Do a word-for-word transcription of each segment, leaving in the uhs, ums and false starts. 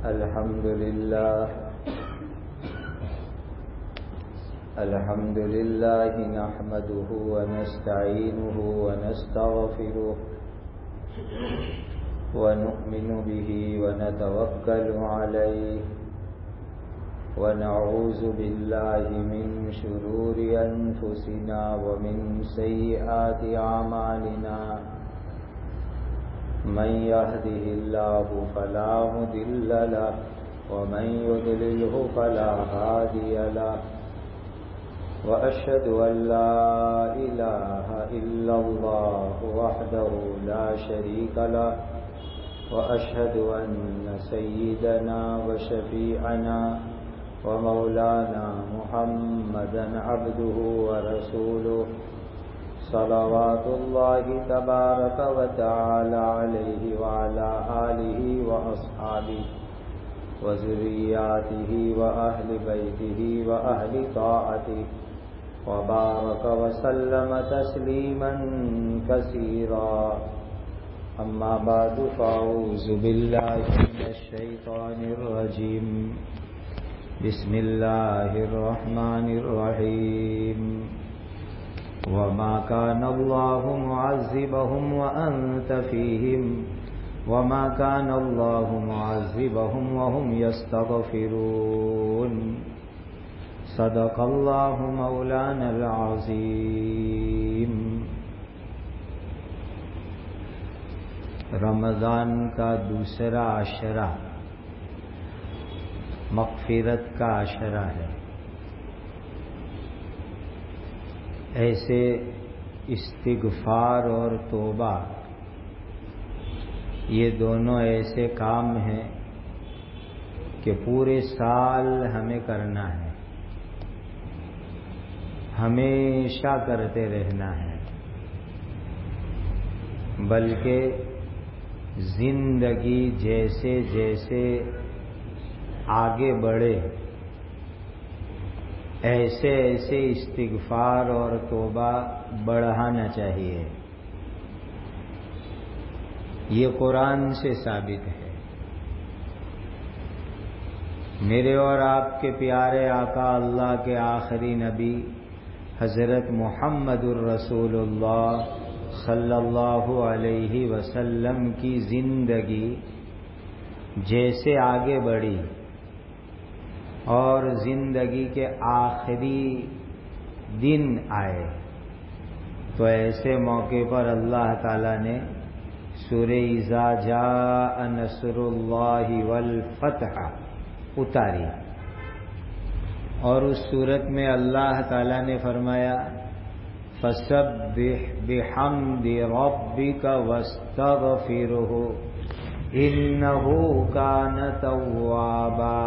الحمد لله الحمد لله نحمده ونستعينه ونستغفره ونؤمن به ونتوكل عليه ونعوذ بالله من شرور أنفسنا ومن سيئات أعمالنا من يهده الله فلا مضل له ومن يضلله فلا هادي له وأشهد أن لا إله إلا الله وحده لا شريك له وأشهد أن سيدنا وشفيعنا ومولانا محمدا عبده ورسوله صلوات الله تبارك وتعالى عليه وعلى آله وأصحابه وذرياته وأهل بيته وأهل طاعته وبارك وسلم تسليما كثيرا أما بعد فأعوذ بالله من الشيطان الرجيم بسم الله الرحمن الرحيم وما كان الله معذبهم وأنت فيهم وما كان الله معذبهم وهم يستغفرون صدق الله مولانا العظيم. رمضان کا دوسرا عشرہ مغفرت کا عشرہ ہے. ایسے استغفار اور توبہ یہ دونوں ایسے کام ہیں کہ پورے سال ہمیں کرنا ہے، ہمیشہ کرتے رہنا ہے، بلکہ زندگی جیسے جیسے آگے بڑھے ایسے ایسے استغفار اور توبہ بڑھانا چاہیے. یہ قرآن سے ثابت ہے. میرے اور آپ کے پیارے آقا اللہ کے آخری نبی حضرت محمد الرسول اللہ صلی اللہ علیہ وسلم کی زندگی جیسے آگے بڑھی اور زندگی کے آخری دن آئے تو ایسے موقع پر اللہ تعالی نے سورہ اذا جاء نصر اللہ والفتح اتاری اور اس صورت میں اللہ تعالی نے فرمایا فسبح بحمد ربک واستغفرہ انہ کان توابا،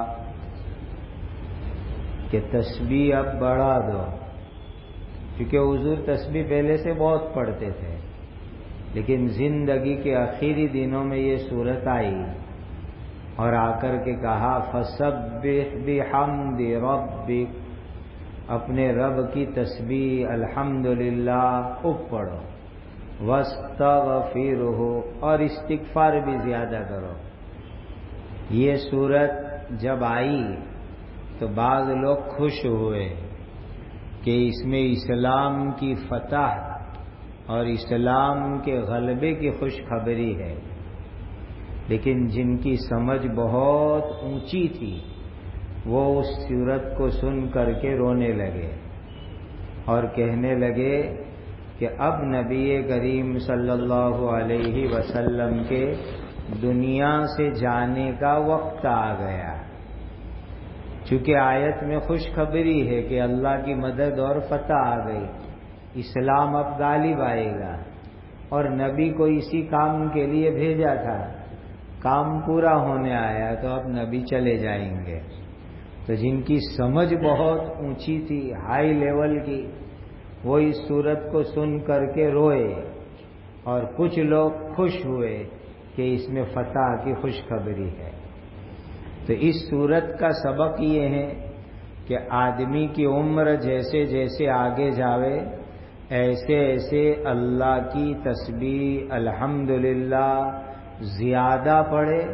کہ تسبیح اب بڑھا دو، کیونکہ حضور تسبیح پہلے سے بہت پڑھتے تھے لیکن زندگی کے آخری دنوں میں یہ صورت آئی اور آ کر کے کہا فسبح بحمد ربک، اپنے رب کی تسبیح الحمدللہ خوب پڑھو، واستغفرہ اور استغفار بھی زیادہ کرو. یہ صورت جب آئی تو بعض لوگ خوش ہوئے کہ اس میں اسلام کی فتح اور اسلام کے غلبے کی خوشخبری ہے، لیکن جن کی سمجھ بہت اونچی تھی وہ اس صورت کو سن کر کے رونے لگے اور کہنے لگے کہ اب نبی کریم صلی اللہ علیہ وسلم کے دنیا سے جانے کا وقت آ گیا، چونکہ آیت میں خوشخبری ہے کہ اللہ کی مدد اور فتح آ گئی، اسلام اب غالب آئے گا اور نبی کو اسی کام کے لیے بھیجا تھا، کام پورا ہونے آیا تو اب نبی چلے جائیں گے. تو جن کی سمجھ بہت اونچی تھی، ہائی لیول کی، وہ اس صورت کو سن کر کے روئے اور کچھ لوگ خوش ہوئے کہ اس میں فتح کی خوشخبری ہے. تو اس صورت کا سبق یہ ہے کہ آدمی کی عمر جیسے جیسے آگے جاوے ایسے ایسے اللہ کی تسبیح الحمدللہ زیادہ پڑھے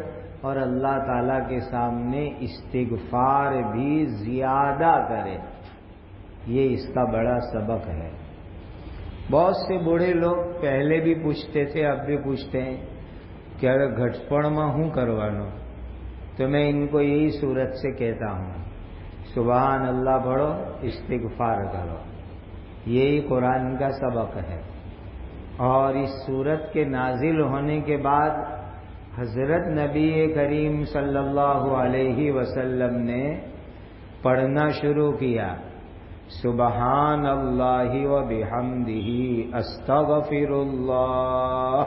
اور اللہ تعالیٰ کے سامنے استغفار بھی زیادہ کرے. یہ اس کا بڑا سبق ہے. بہت سے بوڑھے لوگ پہلے بھی پوچھتے تھے، اب بھی پوچھتے ہیں کہ اگر گھٹپڑ میں ہوں کروانو تو میں ان کو یہی صورت سے کہتا ہوں سبحان اللہ پڑھو، استغفار کرو. یہی قرآن کا سبق ہے. اور اس صورت کے نازل ہونے کے بعد حضرت نبی کریم صلی اللہ علیہ وسلم نے پڑھنا شروع کیا سبحان اللہ و بحمدہ استغفر اللہ،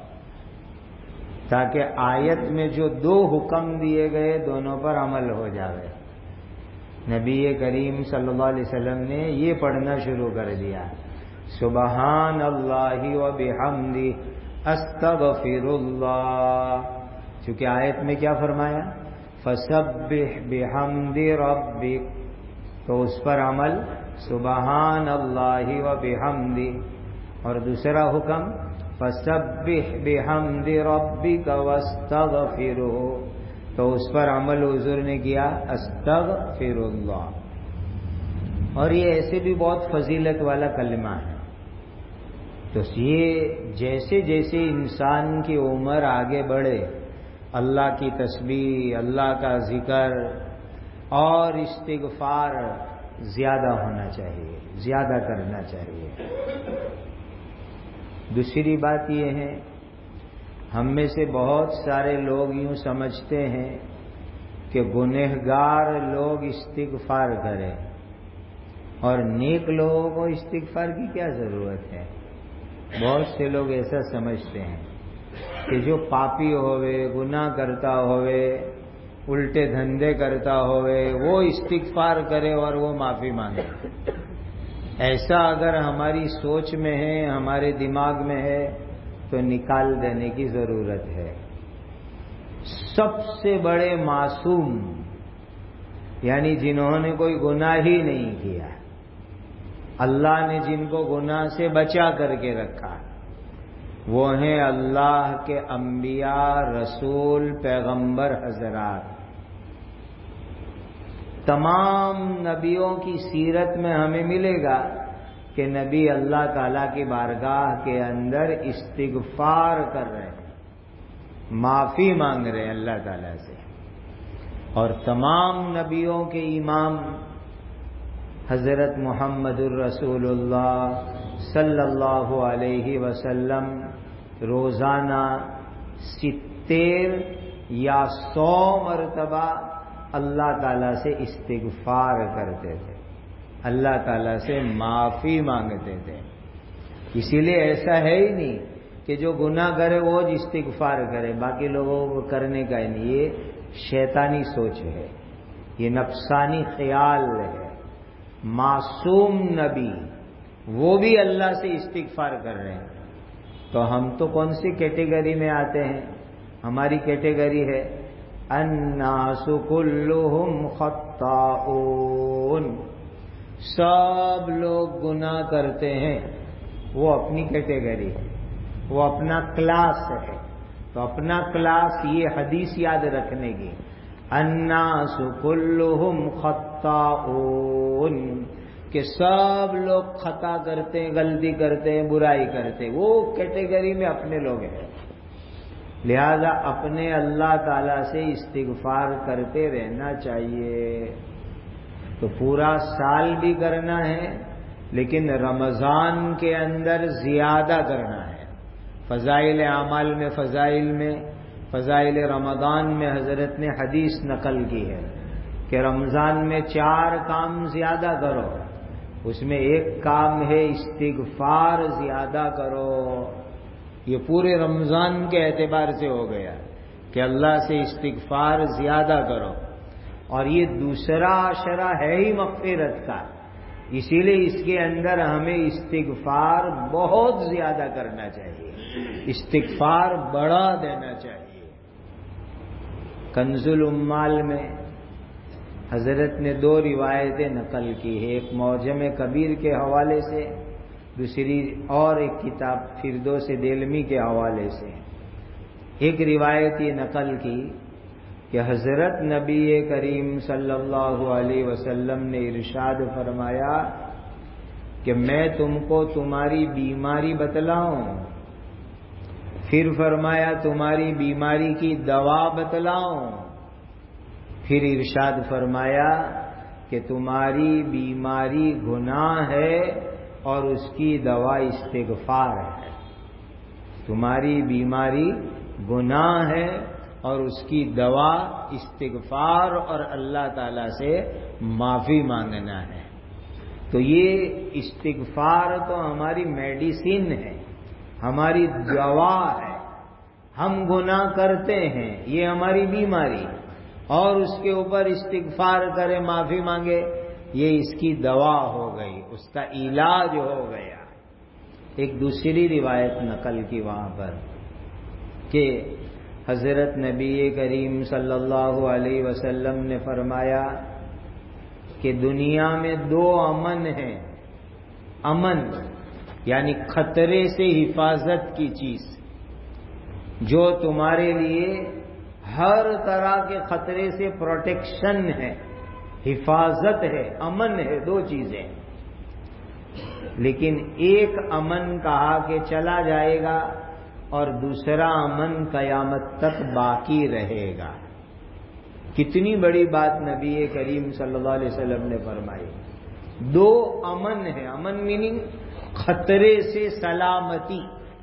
تاکہ آیت میں جو دو حکم دیے گئے دونوں پر عمل ہو جائے. نبی کریم صلی اللہ علیہ وسلم نے یہ پڑھنا شروع کر دیا سبحان اللہ و بحمدہ استغفر اللہ، چونکہ آیت میں کیا فرمایا فسبح بحمد ربک، تو اس پر عمل سبحان اللہ و بحمدہ. اور دوسرا حکم فسبح بحمد ربک واستغفرہ، تو اس پر عمل حضور نے کیا استغفر اللہ. اور یہ ایسے بھی بہت فضیلت والا کلمہ ہے. تو یہ جیسے جیسے انسان کی عمر آگے بڑھے اللہ کی تسبیح، اللہ کا ذکر اور استغفار زیادہ ہونا چاہیے، زیادہ کرنا چاہیے. دوسری بات یہ ہے ہم میں سے بہت سارے لوگ یوں سمجھتے ہیں کہ گنہگار لوگ استغفار کریں اور نیک لوگوں کو استغفار کی کیا ضرورت ہے. بہت سے لوگ ایسا سمجھتے ہیں کہ جو پاپی ہوئے، گناہ کرتا ہوئے، الٹے دھندے کرتا ہوئے وہ استغفار کرے اور وہ معافی مانگے. ایسا اگر ہماری سوچ میں ہے، ہمارے دماغ میں ہے تو نکال دینے کی ضرورت ہے. سب سے بڑے معصوم یعنی جنہوں نے کوئی گناہ ہی نہیں کیا، اللہ نے جن کو گناہ سے بچا کر کے رکھا، وہ ہیں اللہ کے انبیاء، رسول، پیغمبر حضرات. تمام نبیوں کی سیرت میں ہمیں ملے گا کہ نبی اللہ تعالیٰ کی بارگاہ کے اندر استغفار کر رہے ہیں، معافی مانگ رہے ہیں اللہ تعالیٰ سے. اور تمام نبیوں کے امام حضرت محمد الرسول اللہ صلی اللہ علیہ وسلم روزانہ ستر یا سو مرتبہ اللہ تعالیٰ سے استغفار کرتے تھے، اللہ تعالیٰ سے معافی مانگتے تھے. اسی لیے ایسا ہے ہی نہیں کہ جو گناہ کرے وہ استغفار کرے، باقی لوگوں کو کرنے کا ہی نہیں. یہ شیطانی سوچ ہے، یہ نفسانی خیال ہے. معصوم نبی وہ بھی اللہ سے استغفار کر رہے ہیں. تو ہم تو کون سی کیٹیگری میں آتے ہیں؟ ہماری کیٹیگری ہے الناس کلہم خطاؤن، سب لوگ گناہ کرتے ہیں. وہ اپنی کیٹیگری ہے، وہ اپنا کلاس ہے. تو اپنا کلاس یہ حدیث یاد رکھنے کی الناس کلہم خطاؤن، کہ سب لوگ خطا کرتے ہیں، غلطی کرتے ہیں، برائی کرتے ہیں. وہ کیٹیگری میں اپنے لوگ ہیں. لہذا اپنے اللہ تعالی سے استغفار کرتے رہنا چاہیے. تو پورا سال بھی کرنا ہے لیکن رمضان کے اندر زیادہ کرنا ہے. فضائل اعمال میں فضائل میں فضائل رمضان میں حضرت نے حدیث نقل کی ہے کہ رمضان میں چار کام زیادہ کرو، اس میں ایک کام ہے استغفار زیادہ کرو. یہ پورے رمضان کے اعتبار سے ہو گیا کہ اللہ سے استغفار زیادہ کرو. اور یہ دوسرا عشرہ ہے ہی مغفرت کا، اسی لیے اس کے اندر ہمیں استغفار بہت زیادہ کرنا چاہیے، استغفار بڑھا دینا چاہیے. کنز الامال میں حضرت نے دو روایتیں نقل کی ہے، ایک معجم کبیر کے حوالے سے، دوسری اور ایک کتاب فردوس دلمی کے حوالے سے. ایک روایت یہ نقل کی کہ حضرت نبی کریم صلی اللہ علیہ وسلم نے ارشاد فرمایا کہ میں تم کو تمہاری بیماری بتلاؤں، پھر فرمایا تمہاری بیماری کی دوا بتلاؤں، پھر ارشاد فرمایا کہ تمہاری بیماری گناہ ہے اور اس کی دوا استغفار ہے۔ تمہاری بیماری گناہ ہے اور اس کی دوا استغفار اور اللہ تعالی سے معافی مانگنا ہے۔ تو یہ استغفار تو ہماری میڈیسن ہے، ہماری دوا ہے۔ ہم گناہ کرتے ہیں، یہ ہماری بیماری، اور اس کے اوپر استغفار کرے، معافی مانگے، یہ اس کی دوا ہو گئی، اس کا علاج ہو گیا۔ ایک دوسری روایت نقل کی وہاں پر کہ حضرت نبی کریم صلی اللہ علیہ وسلم نے فرمایا کہ دنیا میں دو امن ہیں، امن یعنی خطرے سے حفاظت کی چیز، جو تمہارے لیے ہر طرح کے خطرے سے پروٹیکشن ہے، حفاظت ہے، امن ہے، دو چیزیں۔ لیکن ایک امن کہا کہ چلا جائے گا اور دوسرا امن قیامت تک باقی رہے گا۔ کتنی بڑی بات نبی کریم صلی اللہ علیہ وسلم نے فرمائی۔ دو امن ہے، امن میننگ خطرے سے سلامتی،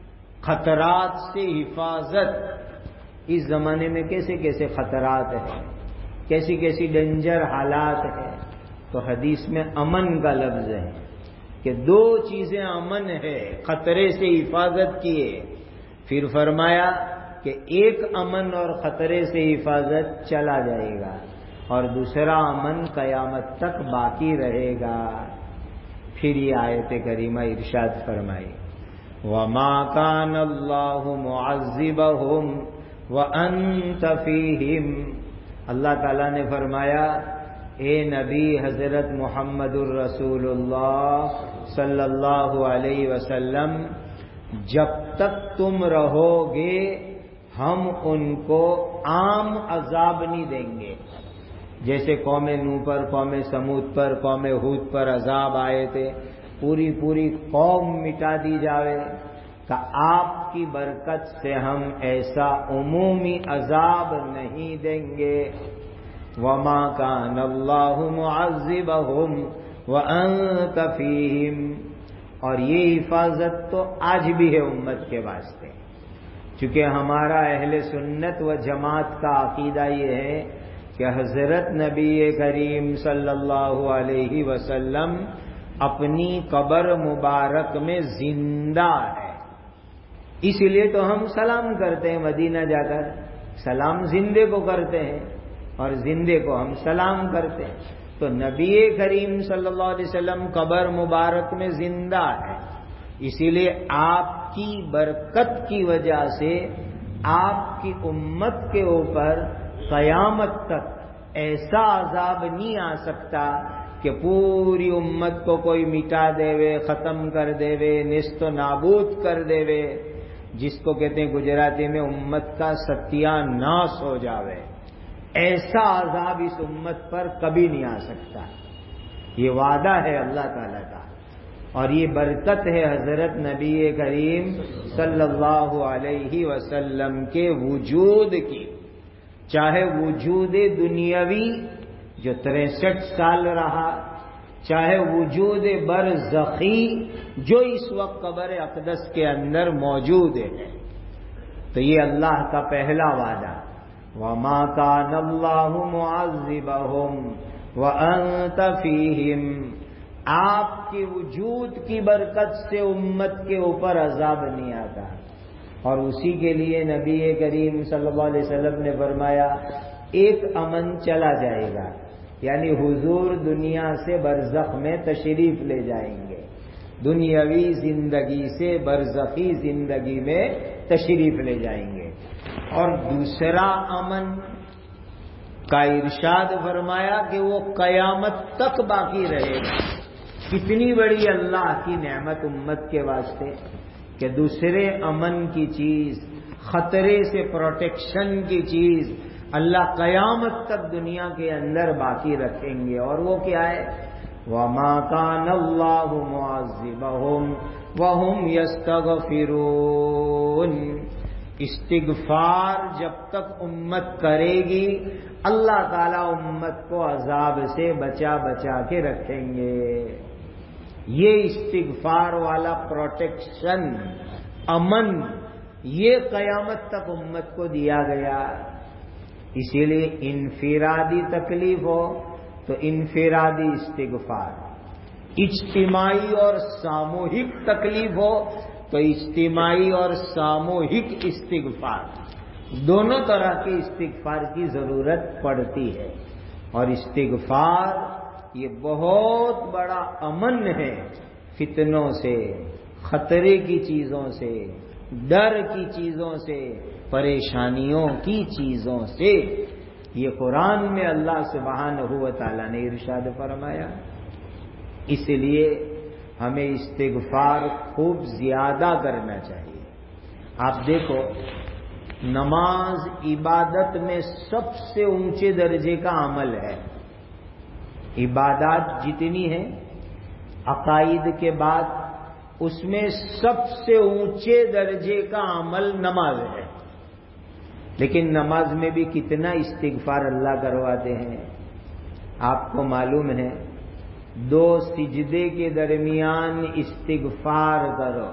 خطرات سے حفاظت۔ اس زمانے میں کیسے کیسے خطرات ہیں، کیسی کیسی ڈینجر حالات ہیں، تو حدیث میں امن کا لفظ ہے کہ دو چیزیں امن ہے، خطرے سے حفاظت کیے۔ پھر فرمایا کہ ایک امن اور خطرے سے حفاظت چلا جائے گا اور دوسرا امن قیامت تک باقی رہے گا۔ پھر یہ آیت کریمہ ارشاد فرمائی، وَمَا كَانَ اللَّهُ مُعَذِّبَهُمْ وَأَنْتَ فِيهِمْ۔ اللہ تعالیٰ نے فرمایا اے نبی حضرت محمد الرسول اللہ صلی اللہ علیہ وسلم، جب تک تم رہو گے ہم ان کو عام عذاب نہیں دیں گے۔ جیسے قوم نوح پر، قوم سمود پر، قوم ہود پر عذاب آئے تھے، پوری پوری قوم مٹا دی جاوے، کہ آپ کی برکت سے ہم ایسا عمومی عذاب نہیں دیں گے۔ وَمَا كَانَ اللَّهُ مُعَذِّبَهُمْ وَأَنْتَ فِيهِمْ۔ اور یہ حفاظت تو آج بھی ہے امت کے واسطے، چونکہ ہمارا اہل سنت و جماعت کا عقیدہ یہ ہے کہ حضرت نبی کریم صلی اللہ علیہ وسلم اپنی قبر مبارک میں زندہ ہے، اس لیے تو ہم سلام کرتے ہیں، مدینہ جا کر سلام زندے کو کرتے ہیں اور زندے کو ہم سلام کرتے ہیں۔ تو نبی کریم صلی اللہ علیہ وسلم قبر مبارک میں زندہ ہے، اسی لیے آپ کی برکت کی وجہ سے آپ کی امت کے اوپر قیامت تک ایسا عذاب نہیں آ سکتا کہ پوری امت کو کوئی مٹا دے وے، ختم کر دے وے، نیست و نابود کر دے وے، جس کو کہتے ہیں گجراتی میں امت کا ستیہ ناش ہو جاوے۔ ایسا عذاب اس امت پر کبھی نہیں آ سکتا، یہ وعدہ ہے اللہ تعالیٰ کا، اور یہ برکت ہے حضرت نبی کریم صلی اللہ علیہ وسلم کے وجود کی، چاہے وجود دنیاوی جو تریسٹھ سال رہا، چاہے وجود برزخی جو اس وقت قبر اقدس کے اندر موجود ہے۔ تو یہ اللہ کا پہلا وعدہ، وَمَا كَانَ اللَّهُ مُعَذِّبَهُمْ وَأَنْتَ فِيهِمْ۔ آپ کے وجود کی برکت سے امت کے اوپر عذاب نہیں آتا، اور اسی کے لیے نبی کریم صلی اللہ علیہ وسلم نے فرمایا ایک امن چلا جائے گا، یعنی حضور دنیا سے برزخ میں تشریف لے جائیں گے، دنیاوی زندگی سے برزخی زندگی میں تشریف لے جائیں گے۔ اور دوسرا امن کا ارشاد فرمایا کہ وہ قیامت تک باقی رہے گا۔ کتنی بڑی اللہ کی نعمت امت کے واسطے کہ دوسرے امن کی چیز، خطرے سے پروٹیکشن کی چیز اللہ قیامت تک دنیا کے اندر باقی رکھیں گے. اور وہ کیا ہے؟ وَمَا كَانَ اللَّهُ مُعَذِّبَهُمْ وَهُمْ يَسْتَغْفِرُونَ. استغفار جب تک امت کرے گی اللہ تعالیٰ امت کو عذاب سے بچا بچا کے رکھیں گے. یہ استغفار والا پروٹیکشن، امن، یہ قیامت تک امت کو دیا گیا. اسی لیے انفرادی تکلیف ہو تو انفرادی استغفار، اجتماعی اور ساموہک تکلیف ہو تو اجتماعی اور ساموہک استغفار، دونوں طرح کے استغفار کی ضرورت پڑتی ہے. اور استغفار یہ بہت بڑا امن ہے فتنوں سے، خطرے کی چیزوں سے، ڈر کی چیزوں سے، پریشانیوں کی چیزوں سے. یہ قرآن میں اللہ سبحانہ و تعالی نے ارشاد فرمایا. اس لیے ہمیں استغفار خوب زیادہ کرنا چاہیے. آپ دیکھو، نماز عبادت میں سب سے اونچے درجے کا عمل ہے. عبادات جتنی ہیں عقائد کے بعد اس میں سب سے اونچے درجے کا عمل نماز ہے. لیکن نماز میں بھی کتنا استغفار اللہ کرواتے ہیں. آپ کو معلوم ہے دو سجدے کے درمیان استغفار کرو.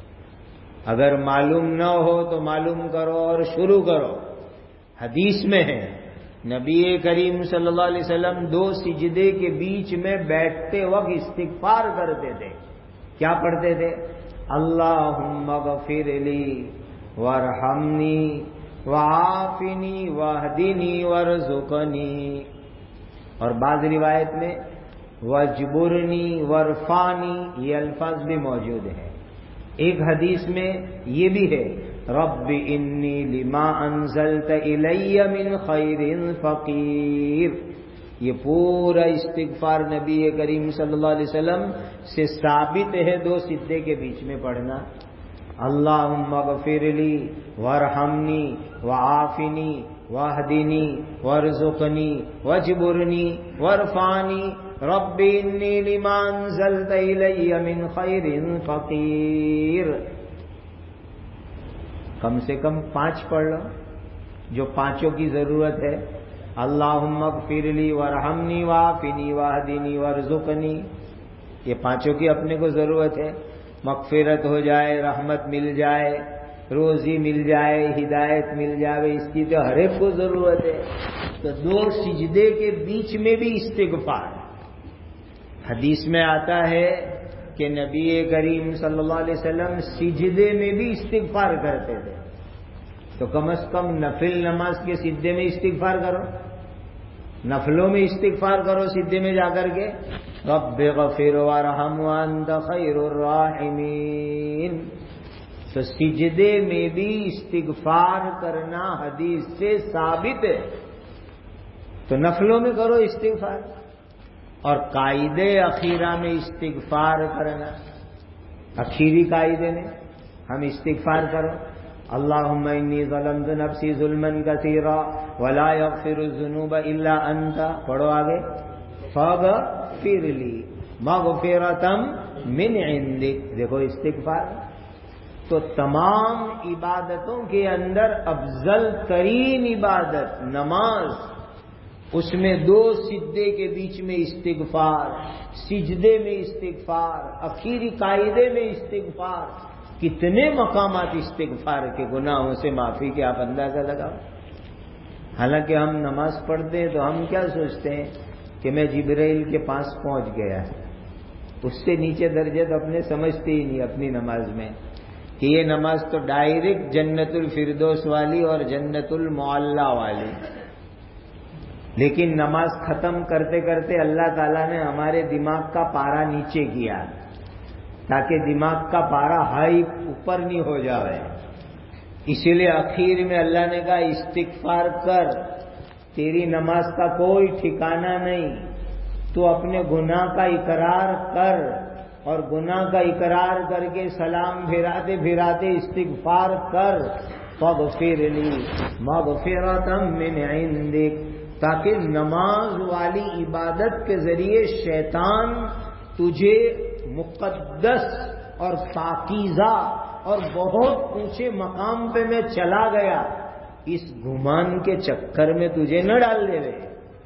اگر معلوم نہ ہو تو معلوم کرو اور شروع کرو. حدیث میں ہے نبی کریم صلی اللہ علیہ وسلم دو سجدے کے بیچ میں بیٹھتے وقت استغفار کرتے تھے. کیا پڑھتے تھے؟ اللہم اغفر لی وارحمنی وعافنی واہدنی وارزقنی. اور بعض روایت میں وجبرنی ورفانی، یہ الفاظ بھی موجود ہیں. ایک حدیث میں یہ بھی ہے رب انی لما انزلت الی من خیر فقیر. یہ پورا استغفار نبی کریم صلی اللہ علیہ وسلم سے ثابت ہے دو سجدے کے بیچ میں پڑھنا. اللہم اغفر لی وارحمنی وعافنی واہدنی وارزقنی وجبرنی وارفعنی رب انی لما انزلت الی من خیر فقیر. کم سے کم پانچ پڑھ لو جو پانچوں کی ضرورت ہے. اللہم اغفر لی وارحمنی وعافنی واہدنی وارزقنی، یہ پانچوں کی اپنے کو ضرورت ہے. مغفرت ہو جائے، رحمت مل جائے، روزی مل جائے، ہدایت مل جائے، اس کی تو ہر ایک کو ضرورت ہے. تو دو سجدے کے بیچ میں بھی استغفار. حدیث میں آتا ہے کہ نبی کریم صلی اللہ علیہ وسلم سجدے میں بھی استغفار کرتے تھے. تو کم از کم نفل نماز کے سجدے میں استغفار کرو، نفلوں میں استغفار کرو سجدے میں جا کر کے. رب اغفر وارحم وانت خیر الراحمین. تو سجدے میں بھی استغفار کرنا حدیث سے ثابت ہے. تو نفلوں میں کرو استغفار. اور قاعدے اخیرہ میں استغفار کرنا، اخیری قاعدے میں ہم استغفار کرو. اللہم انی ظلمت نفسی ظلما کثیرا ولا یغفر الذنوب الا انت. پڑھو آگے فاغفر لی مغفرۃ من عندک. دیکھو استغفار. تو تمام عبادتوں کے اندر افضل ترین عبادت نماز، اس میں دو سجدے کے بیچ میں استغفار، سجدے میں استغفار، اخیری قاعدے میں استغفار. کتنے مقامات استغفار کے، گناہوں سے معافی کے آپ اندازہ لگاؤ. حالانکہ ہم نماز پڑھتے ہیں تو ہم کیا سوچتے ہیں کہ میں جبرائیل کے پاس پہنچ گیا. اس سے نیچے درجے تو اپنے سمجھتے ہی نہیں اپنی نماز میں کہ یہ نماز تو ڈائریکٹ جنت الفردوس والی اور جنت المعلا والی. لیکن نماز ختم کرتے کرتے اللہ تعالیٰ نے ہمارے دماغ کا پارا نیچے کیا تاکہ دماغ کا پارا ہائی اوپر نہیں ہو جائے. اسی لیے اخیر میں اللہ نے کہا استغفار کر، تیری نماز کا کوئی ٹھکانہ نہیں. تو اپنے گناہ کا اقرار کر، اور گناہ کا اقرار کر کے سلام پھراتے پھراتے استغفار کر. فاغفر لی مغفرۃ من عندک، تاکہ نماز والی عبادت کے ذریعے شیطان تجھے مقدس اور پاکیزہ اور بہت اونچے مقام پہ میں چلا گیا، اس گمان کے چکر میں تجھے نہ ڈال دے رہے،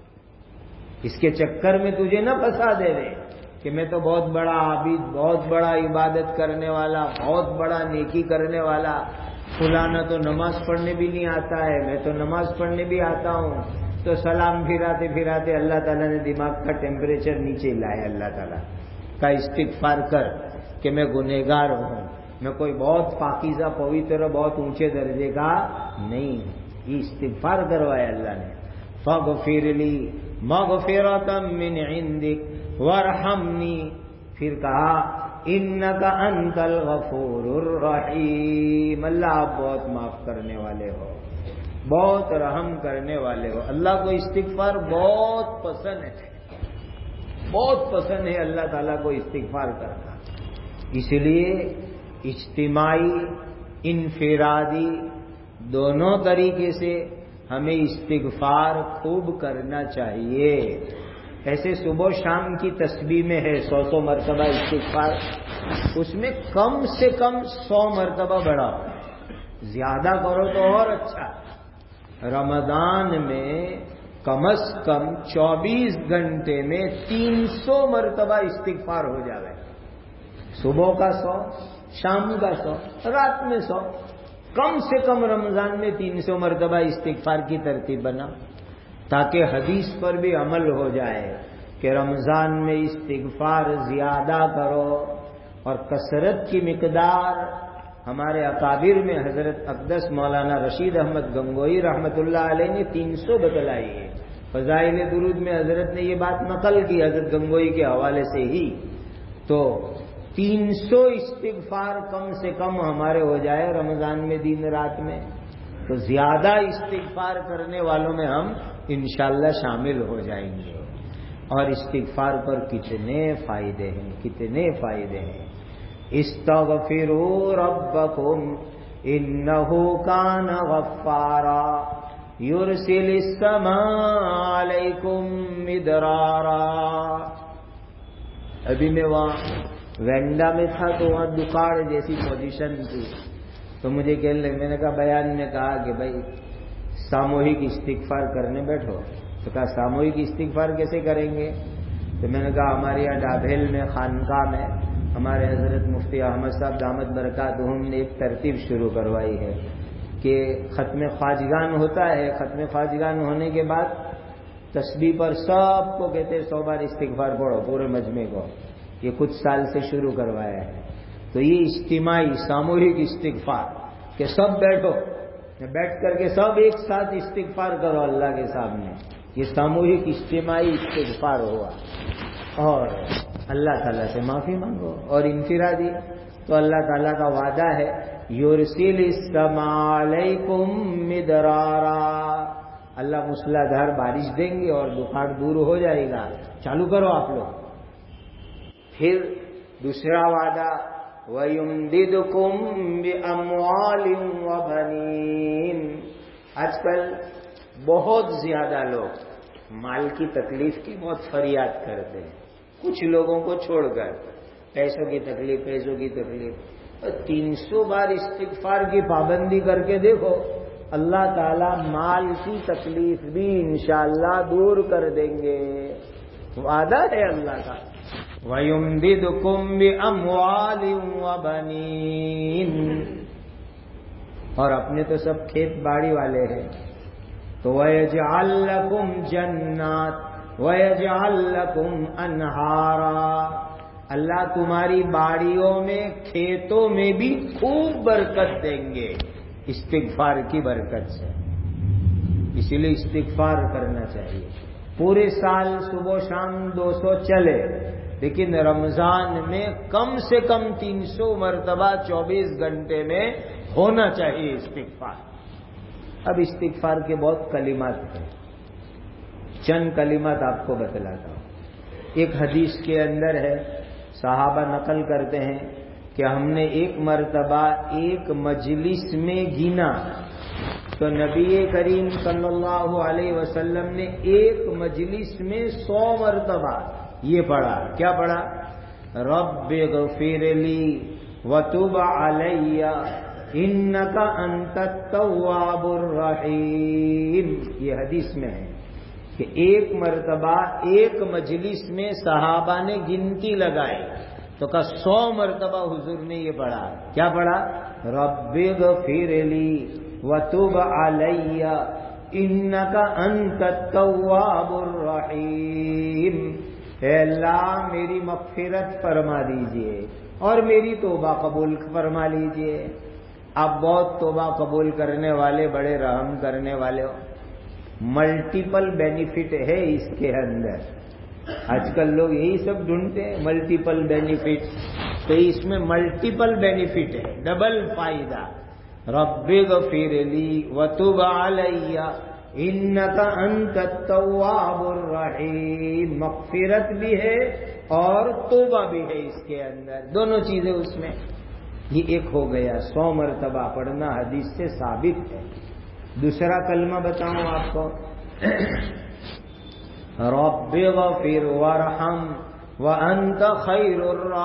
اس کے چکر میں تجھے نہ پھنسا دے رہے کہ میں تو بہت بڑا عابد، بہت بڑا عبادت کرنے والا، بہت بڑا نیکی کرنے والا، فلانا تو نماز پڑھنے بھی نہیں آتا ہے، میں تو نماز پڑھنے بھی آتا ہوں، تو سلام پھراتے پھراتے اللہ تعالیٰ نے دماغ کا ٹیمپریچر نیچے لایا، اللہ تعالیٰ کا استغفار کر کہ میں گنہگار ہوں، میں کوئی بہت پاکیزہ پویتر بہت اونچے درجے کا نہیں، یہ استغفار کروایا اللہ نے۔ فاغفر لی مغفرۃ من عندک وارحمنی، پھر کہا انک انت الغفور الرحیم، اللہ آپ بہت معاف کرنے والے ہو، بہت رحم کرنے والے ہو۔ اللہ کو استغفار بہت پسند ہے، بہت پسند ہے اللہ تعالیٰ کو استغفار کرنا، اس لیے اجتماعی انفرادی دونوں طریقے سے ہمیں استغفار خوب کرنا چاہیے۔ ایسے صبح شام کی تسبیح میں ہے سو سو مرتبہ استغفار، اس میں کم سے کم سو مرتبہ بڑھاؤ، زیادہ کرو تو اور اچھا۔ رمضان میں کم از کم چوبیس گھنٹے میں تین سو مرتبہ استغفار ہو جائے، صبح کا سو، شام کا سو، رات میں سو، کم سے کم رمضان میں تین سو مرتبہ استغفار کی ترتیب بنا، تاکہ حدیث پر بھی عمل ہو جائے کہ رمضان میں استغفار زیادہ کرو، اور کثرت کی مقدار ہمارے اکابر میں حضرت اقدس مولانا رشید احمد گنگوئی رحمت اللہ علیہ نے تین سو بتلائی ہے، فضائل درود میں حضرت نے یہ بات نقل کی حضرت گنگوئی کے حوالے سے ہی، تو تین سو استغفار کم سے کم ہمارے ہو جائے رمضان میں دن رات میں، تو زیادہ استغفار کرنے والوں میں ہم انشاءاللہ شامل ہو جائیں گے۔ اور استغفار پر کتنے فائدے ہیں، کتنے فائدے ہیں۔ استغفروا ربکم انہ کان غفارا یرسل السماء علیکم مدرارا۔ ابھی میں وہاں وینڈا میں تھا تو وہاں دکاڑ جیسی پوزیشن تھی، تو مجھے کہنے لگے، میں نے کہا بیان میں کہا کہ بھائی ساموہک استغفار کرنے بیٹھو، تو کہا ساموہک استغفار کیسے کریں گے؟ تو میں نے کہا ہمارے یہاں ڈابھیل میں خانقاہ میں ہمارے حضرت مفتی احمد صاحب دامت برکاتہم نے ایک ترتیب شروع کروائی ہے کہ ختم خواجگان ہوتا ہے، ختم خواجگان ہونے کے بعد تسبیح پر سب کو کہتے سو بار استغفار پڑھو، پورے مجمع کو، یہ کچھ سال سے شروع کروایا ہے۔ تو یہ اجتماعی ساموہک استغفار کہ سب بیٹھو، بیٹھ کر کے سب ایک ساتھ استغفار کرو اللہ کے سامنے، یہ ساموہک اجتماعی استغفار ہوا، اور اللہ تعالیٰ سے معافی مانگو۔ اور انفرادی تو اللہ تعالیٰ کا وعدہ ہے یرسل السماء علیکم مدرارا، اللہ موسلا دھار بارش دیں گے اور دکاڑ دور ہو جائے گا، چالو کرو آپ لوگ۔ پھر دوسرا وعدہ وَيُمْدِدُكُمْ بِأَمْوَالٍ وَبَنِينَ، آج کل بہت زیادہ لوگ مال کی تکلیف کی بہت فریاد کرتے ہیں، کچھ لوگوں کو چھوڑ کر، پیسوں کی تکلیف پیسوں کی تکلیف تین سو بار استغفار کی پابندی کر کے دیکھو، اللہ تعالیٰ مال کی تکلیف بھی انشاءاللہ دور کر دیں گے، وعدہ ہے اللہ کا۔ وَيُمْدِدُكُمْ بِأَمْوَالٍ وَبَنِينَ، اور اپنے تو سب کھیت باڑی والے ہیں، تو وَيَجْعَلْ لَكُمْ جَنَّاتٍ وَيَجْعَلْ لَكُمْ أَنْهَارًا، اللہ تمہاری باڑیوں میں کھیتوں میں بھی خوب برکت دیں گے استغفار کی برکت سے۔ اسی لیے استغفار کرنا چاہیے، پورے سال صبح شام دو سو چلے، لیکن رمضان میں کم سے کم تین سو مرتبہ چوبیس گھنٹے میں ہونا چاہیے استغفار۔ اب استغفار کے بہت کلمات ہیں، چند کلمات آپ کو بتلاتا ہوں۔ ایک حدیث کے اندر ہے، صحابہ نقل کرتے ہیں کہ ہم نے ایک مرتبہ ایک مجلس میں گنا تو نبی کریم صلی اللہ علیہ وسلم نے ایک مجلس میں سو مرتبہ یہ پڑھا. کیا پڑھا؟ رب اغفر لی وتب علی انک انت التواب الرحیم. یہ حدیث میں ہے کہ ایک مرتبہ ایک مجلس میں صحابہ نے گنتی لگائی تو کہا سو مرتبہ حضور نے یہ پڑھا. کیا پڑھا؟ رب اغفر لی وتب علی انک انت التواب الرحیم. اے اللہ میری مغفرت فرما دیجئے اور میری توبہ قبول فرما لیجئے. آپ بہت توبہ قبول کرنے والے، بڑے رحم کرنے والے ہو. ملٹیپل بینیفٹ ہے اس کے اندر. آج کل لوگ یہی سب ڈھونڈتے ہیں، ملٹیپل بینیفٹ. تو اس میں ملٹیپل بینیفٹ ہے، ڈبل فائدہ. رب اغفر لی وتب علی انک انت التواب الرحیم. مغفرت بھی ہے اور توبہ بھی ہے اس کے اندر، دونوں چیزیں اس میں. یہ ایک ہو گیا، سو مرتبہ پڑھنا حدیث سے ثابت ہے. دوسرا کلمہ بتاؤں آپ کو، رب اغفر وارحم وانت خیر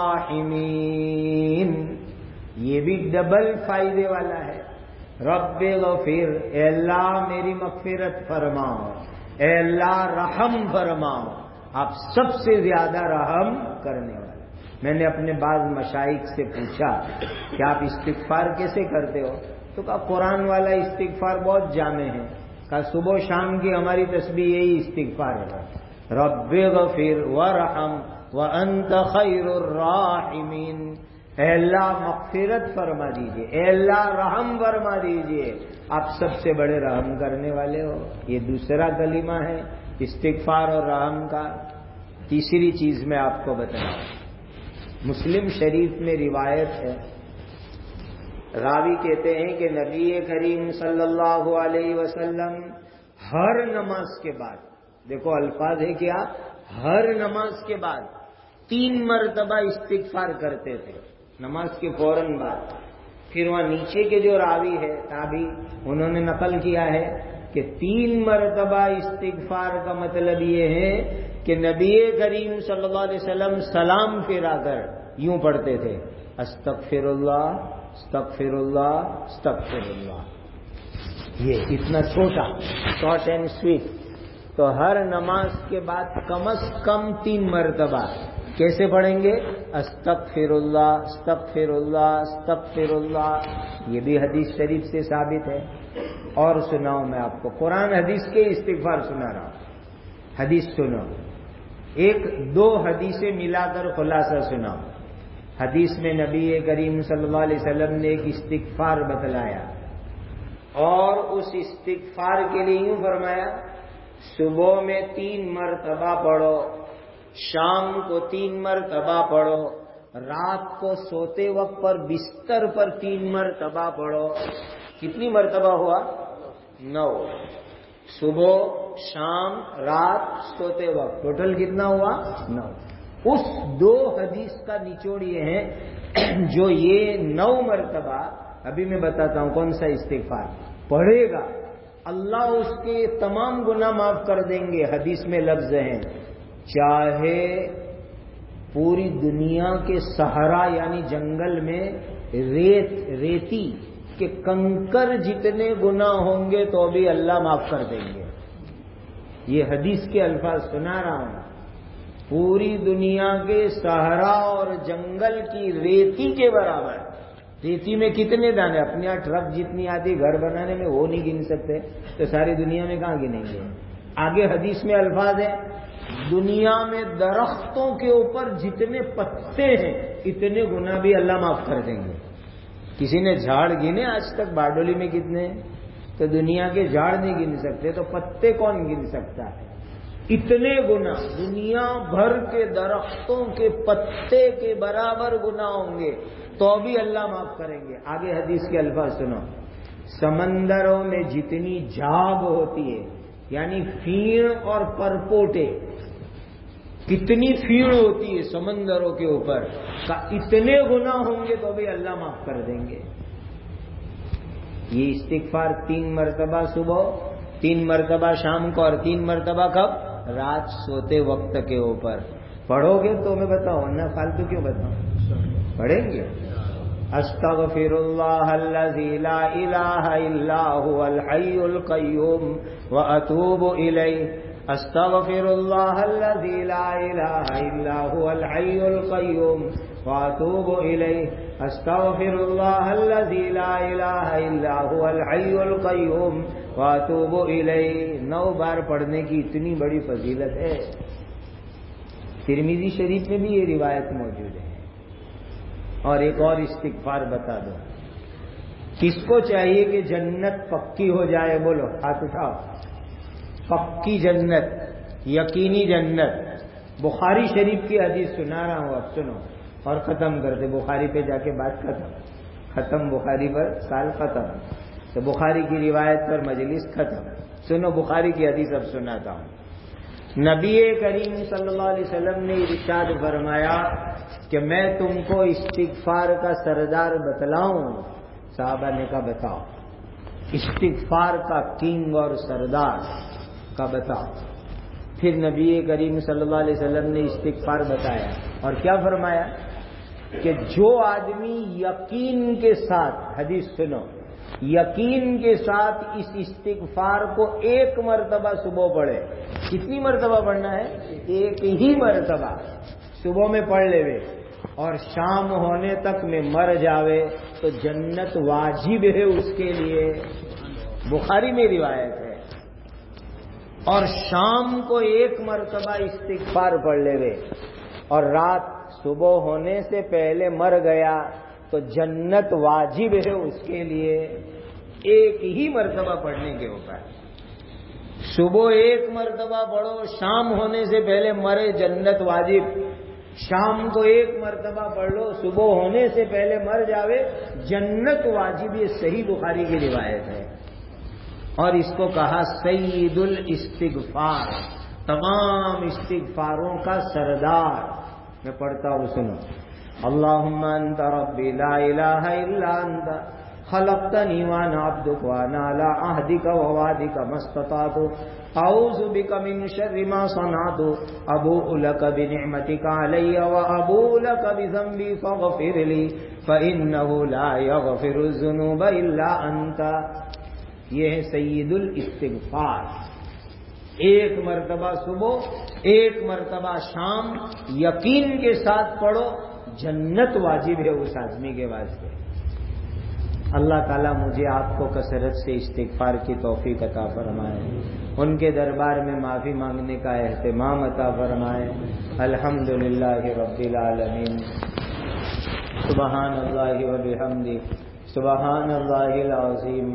الراحمین. یہ بھی ڈبل فائدے والا ہے. رب اغفر، اے اللہ میری مغفرت فرماؤ، اے اللہ رحم فرماؤ. آپ سب سے زیادہ رحم کرنے والے. میں نے اپنے بعض مشائخ سے پوچھا کہ آپ استغفار کیسے کرتے ہو؟ تو کہا قرآن والا استغفار بہت جامع ہے. کہا صبح و شام کی ہماری تسبیح یہی استغفار ہے، رب اغفر وارحم وانت خیر الراحمین. اے اللہ مغفرت فرما دیجئے، اے اللہ رحم فرما دیجئے، آپ سب سے بڑے رحم کرنے والے ہو. یہ دوسرا کلمہ ہے استغفار اور رحم کا. تیسری چیز میں آپ کو بتاؤں، مسلم شریف میں روایت ہے، راوی کہتے ہیں کہ نبی کریم صلی اللہ علیہ وسلم ہر نماز کے بعد، دیکھو الفاظ ہے کیا، ہر نماز کے بعد تین مرتبہ استغفار کرتے تھے نماز کے فوراً بعد. پھر وہاں نیچے کے جو راوی ہے تابعی، انہوں نے نقل کیا ہے کہ تین مرتبہ استغفار کا مطلب یہ ہے کہ نبی کریم صلی اللہ علیہ وسلم سلام پھیرا کر یوں پڑھتے تھے، استغفر اللہ استغفر اللہ استغفر اللہ. یہ اتنا چھوٹا، شارٹ اینڈ سویٹ. تو ہر نماز کے بعد کم از کم تین مرتبہ کیسے پڑھیں گے؟ استغفر اللہ استغفر اللہ استغفر اللہ. یہ بھی حدیث شریف سے ثابت ہے. اور سناؤں میں آپ کو، قرآن حدیث کے استغفار سنا رہا ہوں. حدیث سنو، ایک دو حدیثیں ملا کر خلاصہ سناؤ. حدیث میں نبی کریم صلی اللہ علیہ وسلم نے ایک استغفار بتلایا اور اس استغفار کے لیے یوں فرمایا، صبح میں تین مرتبہ پڑھو، شام کو تین مرتبہ پڑھو، رات کو سوتے وقت پر بستر پر تین مرتبہ پڑھو. کتنی مرتبہ ہوا؟ نو. صبح، شام، رات، سوتے وقت، ٹوٹل کتنا ہوا؟ نو. اس دو حدیث کا نچوڑ یہ ہے جو یہ نو مرتبہ، ابھی میں بتاتا ہوں کون سا استغفار پڑھے گا، اللہ اس کے تمام گناہ معاف کر دیں گے. حدیث میں لفظ ہیں، چاہے پوری دنیا کے صحرا یعنی جنگل میں ریت ریتی کے کنکر جتنے گناہ ہوں گے تو بھی اللہ معاف کر دیں گے. یہ حدیث کے الفاظ سنا رہا ہوں. پوری دنیا کے صحرا اور جنگل کی ریتی کے برابر. ریتی میں کتنے دانے، اپنے یہاں ٹرک جتنی آتی گھر بنانے میں وہ نہیں گن سکتے، تو ساری دنیا میں کہاں گنیں گے. آگے حدیث میں الفاظ ہیں، دنیا میں درختوں کے اوپر جتنے پتے ہیں اتنے گناہ بھی اللہ معاف کر دیں گے. کسی نے جھاڑ گنے آج تک بارڈولی میں کتنے ہیں؟ تو دنیا کے جھاڑ نہیں گن سکتے، تو پتے کون گن سکتا ہے؟ اتنے گناہ، دنیا بھر کے درختوں کے پتے کے برابر گناہ ہوں گے تو بھی اللہ معاف کریں گے. آگے حدیث کے الفاظ سنو، سمندروں میں جتنی جھاگ ہوتی ہے یعنی فیڑ اور پرپوٹے، کتنی پھیڑ ہوتی ہے سمندروں کے اوپر، کا اتنے گناہ ہوں گے تو بھی اللہ معاف کر دیں گے۔ یہ استغفار تین مرتبہ صبح، تین مرتبہ شام کو، اور تین مرتبہ کب؟ رات سوتے وقت کے اوپر پڑھو گے تو میں بتاؤں، ورنہ فالتو کیوں بتاؤں، پڑھیں گے۔ استغفر اللہ الذی لا الہ الا هو الحی القیوم واتوب الیہ، استغفر اللہ الذی لا الہ الا هو الحی القیوم واتوب الیہ، استغفر اللہ الذی لا الہ الا هو الحی القیوم واتوب الیہ۔ نو بار پڑھنے کی اتنی بڑی فضیلت ہے۔ ترمذی شریف میں بھی یہ روایت موجود ہے۔ اور ایک اور استغفار بتا دو، کس کو چاہیے کہ جنت پکی ہو جائے؟ بولو، ہاتھ اٹھاؤ۔ پکی جنت، یقینی جنت۔ بخاری شریف کی حدیث سنا رہا ہوں، اب سنو اور ختم کرتے۔ بخاری پہ جا کے بات ختم ختم بخاری پر سال ختم، تو بخاری کی روایت پر مجلس ختم۔ سنو بخاری کی حدیث اب سناتا ہوں۔ نبی کریم صلی اللہ علیہ وسلم نے ارشاد فرمایا کہ میں تم کو استغفار کا سردار بتلاؤں؟ صحابہ نے کہا بتاؤ۔ استغفار کا کنگ اور سردار کا بتاؤ۔ پھر نبی کریم صلی اللہ علیہ وسلم نے استغفار بتایا، اور کیا فرمایا کہ جو آدمی یقین کے ساتھ، حدیث سنو، یقین کے ساتھ اس استغفار کو ایک مرتبہ صبح پڑھے۔ کتنی مرتبہ پڑھنا ہے؟ ایک ہی مرتبہ صبح میں پڑھ لے وے، اور شام ہونے تک میں مر جاوے تو جنت واجب ہے اس کے لیے۔ بخاری میں روایت ہے۔ اور شام کو ایک مرتبہ استغفار پڑھ لے وے، اور رات صبح ہونے سے پہلے مر گیا تو جنت واجب ہے اس کے لیے۔ ایک ہی مرتبہ پڑھنے کے اوپر، صبح ایک مرتبہ پڑھو، شام ہونے سے پہلے مرے جنت واجب۔ شام کو ایک مرتبہ پڑھ لو، صبح ہونے سے پہلے مر جاوے جنت واجب۔ یہ صحیح بخاری کی روایت ہے۔ اور اس کو کہا سید الاستغفار، تمام استغفاروں کا سردار۔ میں پڑھتا ہوں، سنو۔ اللہم انت ربی لا الہ الا انت خلقتنی وانا عبدک وانا علی عہدک ووعدک ما استطعت اعوذ بک من شر ما صنعت ابوء لک بنعمتک علی وابوء لک بذنبی فاغفر لی فانہ لا یغفر الذنوب الا انت۔ یہ ہے سید الاستغفار۔ ایک مرتبہ صبح، ایک مرتبہ شام، یقین کے ساتھ پڑھو، جنت واجب ہے اس آدمی کے واسطے۔ اللہ تعالیٰ مجھے آپ کو کثرت سے استغفار کی توفیق عطا فرمائے، ان کے دربار میں معافی مانگنے کا اہتمام عطا فرمائے۔ الحمدللہ رب العالمین۔ سبحان اللہ وبحمدہ، سبحان اللہ العظیم۔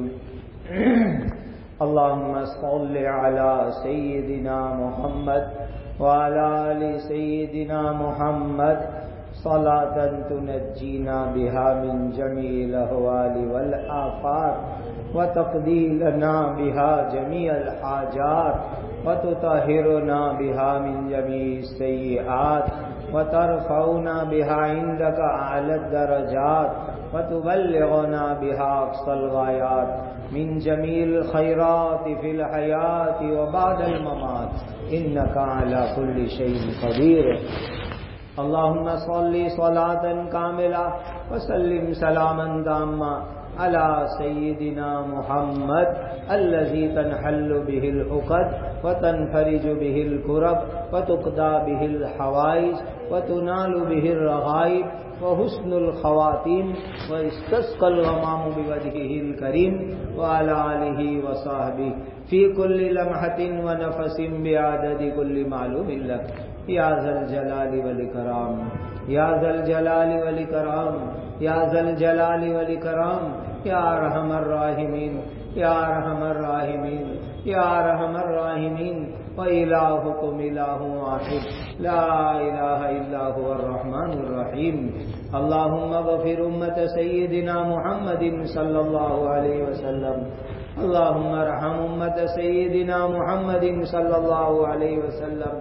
اللہم صل علی سیدنا محمد وعلی آل سیدنا محمد صلاۃ تنجینا بہا من جمیع الاحوال والآفات وتقضی لنا بہا جمیع الحاجات وتطہرنا بہا من جمیع السیئات وترفعنا بہا عندک اعلی الدرجات وتبلغنا بہا اقصى الغایات من جمیع الخیرات فی الحیات وبعد الممات انک علی کل شیء قدیر۔ اللہم صلی صلاۃ کاملہ وسلم سلاما تاما علی سیدنا محمد الذی تنحل به العقد وتنفرج به الکرب وتقضى به الحوائج وتنال به الرغائب وحسن الخواتیم واستسقى الغمام بوجهه الكریم وعلى آلہ وصحبہ فی کل لمحة ونفس بعدد کل معلوم لک یا ذا الجلال والاکرام، یا ذا الجلال والاکرام، یا ذا الجلال والاکرام، یا ارحم الراحمین، یا ارحم الراحمین، یا ارحم الراحمین۔ وإلہکم الہ واحد لا الہ الا هو الرحمن الرحیم۔ اللہم اغفر امت سیدنا محمد صلی اللہ علیہ وسلم، اللہم ارحم امت سیدنا محمد صلی اللہ علیہ وسلم،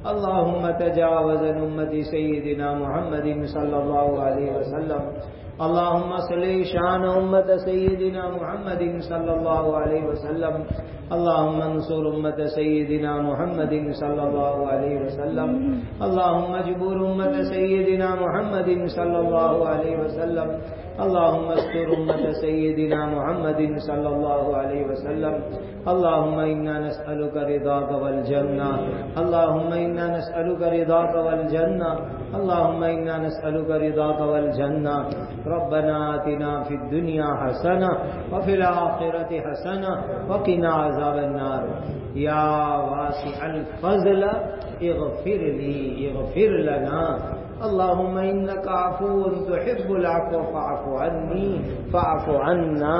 اللهم تجاوز عن أمة سيدنا محمد صلى الله عليه وسلم. اللهم صل شان أمة سيدنا محمد صلى الله عليه وسلم. اللهم انصر أمة سيدنا محمد صلى الله عليه وسلم. اللهم اجبر أمة سيدنا محمد صلى الله عليه وسلم. اللهم استر أمة سيدنا محمد صلى الله عليه وسلم. اللهم إنا نسألك رضاك والجنة. اللهم إنا نسألك رضاك والجنة. اللهم إنا نسألك رضاك والجنة. ربنا آتنا في الدنيا حسنة وفي الآخرة حسنة وقنا عذاب النار. يا واسع الفضل اغفر لي اغفر لنا. اللهم إنك عفو تحب العفو فاعف عني فاعف عنا.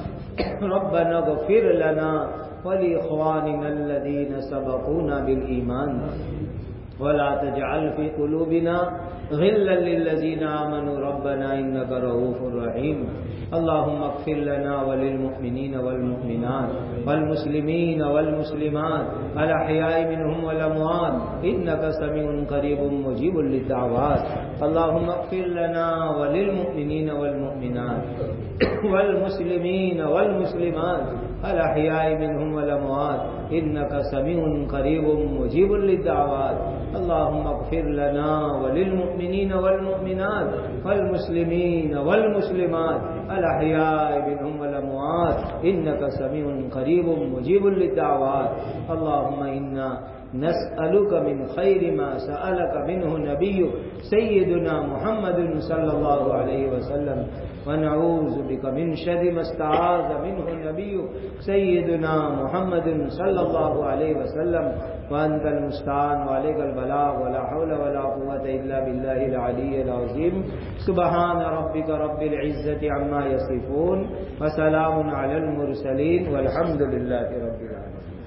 ربنا اغفر لنا ولإخواننا الذين سبقونا بالإيمان ولا تجعل في قلوبنا غلا للذين آمنوا ربنا إنك رؤوف رحيم. اللهم اغفر لنا وللمؤمنين والمؤمنات والمسلمين والمسلمات الأحياء منهم والأموات إنك سميع قريب مجيب للدعوات. اللهم اغفر لنا وللمؤمنين والمؤمنات والمسلمين والمسلمات الأحياء منهم والأموات إنك سميع قريب مجيب للدعوات. اللهم اغفر لنا وللمؤمنين والمؤمنات والمسلمين والمسلمات الأحياء منهم والأموات إنك سميع قريب مجيب للدعوات. اللهم إنا نسألك من خير ما سألك منه نبي سيدنا محمد صلى الله عليه وسلم ونعوذ بك من شر ما استعاذ منه نبي سيدنا محمد صلى الله عليه وسلم. وأنت المستعان وعليك البلاغ ولا حول ولا قوة إلا بالله العلي العظيم. سبحان ربك رب العزة عما يصفون وسلام على المرسلين والحمد لله رب العالمين.